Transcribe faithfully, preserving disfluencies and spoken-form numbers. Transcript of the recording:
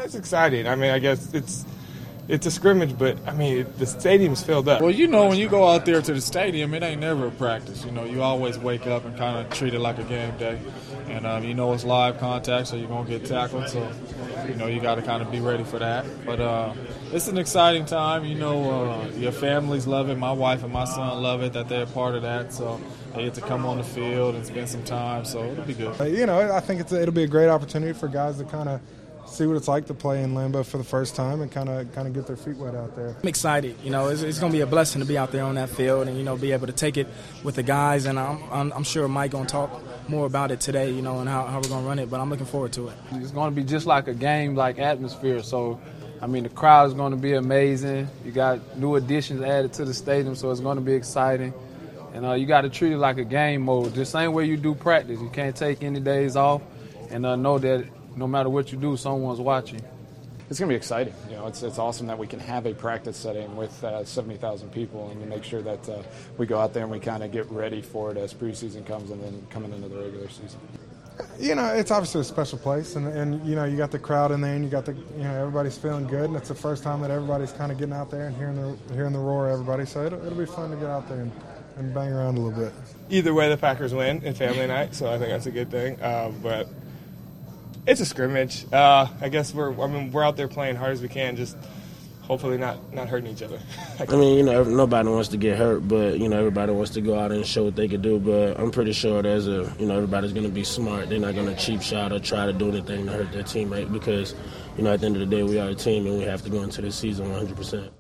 it's exciting. I mean, I guess it's it's a scrimmage, but I mean, the stadium's filled up. Well, you know, when you go out there to the stadium, it ain't never a practice. You know, you always wake up and kind of treat it like a game day. And um, you know it's live contact, so you're going to get tackled. So, you know, you got to kind of be ready for that. But uh, it's an exciting time. You know, uh, your families love it. My wife and my son love it that they're part of that. So they get to come on the field and spend some time. So it'll be good. Uh, you know, I think it's a, it'll be a great opportunity for guys to kind of see what it's like to play in Lambeau for the first time and kind of kind of get their feet wet out there. I'm excited. You know, it's, it's going to be a blessing to be out there on that field and, you know, be able to take it with the guys. And I'm, I'm, I'm sure Mike going to talk more about it today, you know, and how, how we're going to run it. But I'm looking forward to it. It's going to be just like a game-like atmosphere. So, I mean, the crowd is going to be amazing. You got new additions added to the stadium, so it's going to be exciting. And uh, you got to treat it like a game mode, the same way you do practice. You can't take any days off and uh, know that no matter what you do, someone's watching. It's going to be exciting. You know, it's it's awesome that we can have a practice setting with uh, seventy thousand people and to make sure that uh, we go out there and we kind of get ready for it as preseason comes and then coming into the regular season. You know, it's obviously a special place, and, and you know, you got the crowd in there, and you got the, you know, everybody's feeling good, and it's the first time that everybody's kind of getting out there and hearing the hearing the roar of everybody. So it'll, it'll be fun to get out there and, and bang around a little bit. Either way, the Packers win in family night, so I think that's a good thing. Uh, but it's a scrimmage. Uh, I guess we're I mean we're out there playing hard as we can, just hopefully not, not hurting each other. I mean, you know, nobody wants to get hurt, but you know, everybody wants to go out and show what they can do. But I'm pretty sure there's a you know everybody's going to be smart. They're not going to cheap shot or try to do anything to hurt their teammate because you know at the end of the day we are a team and we have to go into the season one hundred percent.